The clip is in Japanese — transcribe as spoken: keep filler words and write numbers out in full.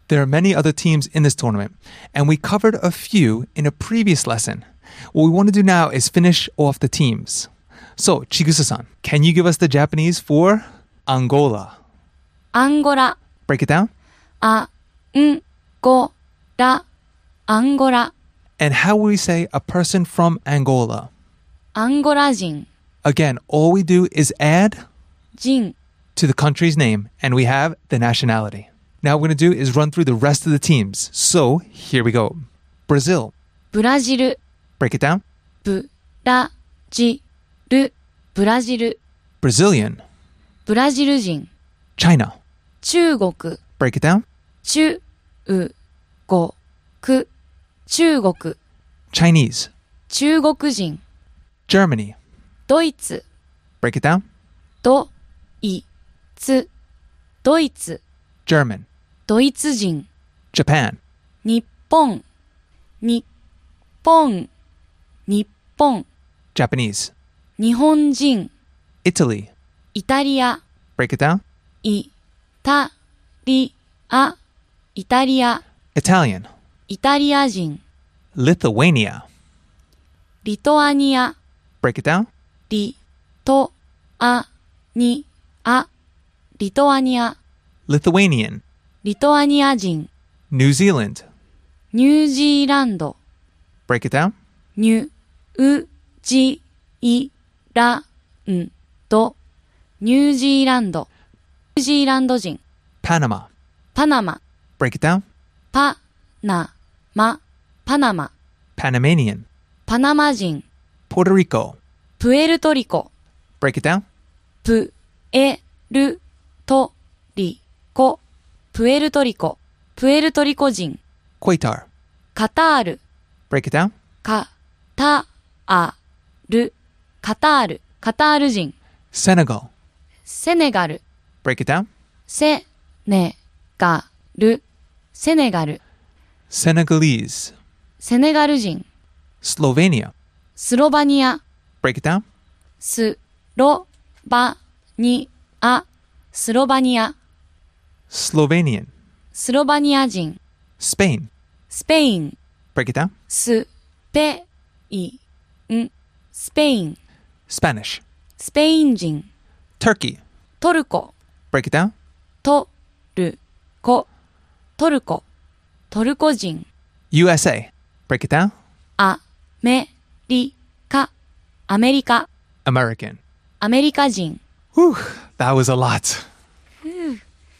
There are many other teams in this tournament, and we covered a few in a previous lesson. What we want to do now is finish off the teams. So, Chigusa-san, can you give us the Japanese for Angola? アンゴラ、 Break it down. あんごら、アンゴラ、 And how will we say a person from Angola? アンゴラ人、 Again, all we do is add 人、 to the country's name, and we have the nationality. Now what we're going to do is run through the rest of the teams. So, here we go. Brazil. ブラジル、 Break it down. ブラジル、ブラジル、 Brazilian. ブラジル人、 China. 中国、 Break it down. 中国、中国、 Chinese. 中国人、 Germany. ドイツ、 Break it down. ドイツ、ドイツ、 German. ドイツ人、 Japan. 日本、日本、日本、 Japanese. 日本人、 Italy. イタリア、 Break it down. イタリア、イタリア、 Italian. イタリア人、 Lithuania. リトアニア、 Break it down. リトアニア、リトアニア、 Lithuanian. リトアニア人、 New Zealand. ニュージーランド、 Break it down. ニュージーランド、ニュージーランド、ニュージーランド人、 Panama. パナマ、 Break it down. パナマ、パナマ、 Panamanian. パナマ人、 Puerto Rico. プエルトリコ、 Break it down. プエルトリコ、プエルトリコ、プエルトリコ人、 Qatar. カタール、 Break it down. カタール、カタール、カタール人、 Senegal. セネガル、 Break it down. セネガル、セネガル、 Senegalese. セネガル人、 Slovenia. スロバニア、 Break it down. スロバニア、スロバニア、 Slovenian. スロバニア人、 Spain. スペイン、 Break it down. スペイン、スペイン、 Spanish. スペイン人、 Turkey. トルコ、 Break it down. トルコ、トルコ、トルコ人、 U S A. Break it down. アメリカ、アメリカ、 American. アメリカ人。 Whew, that was a lot.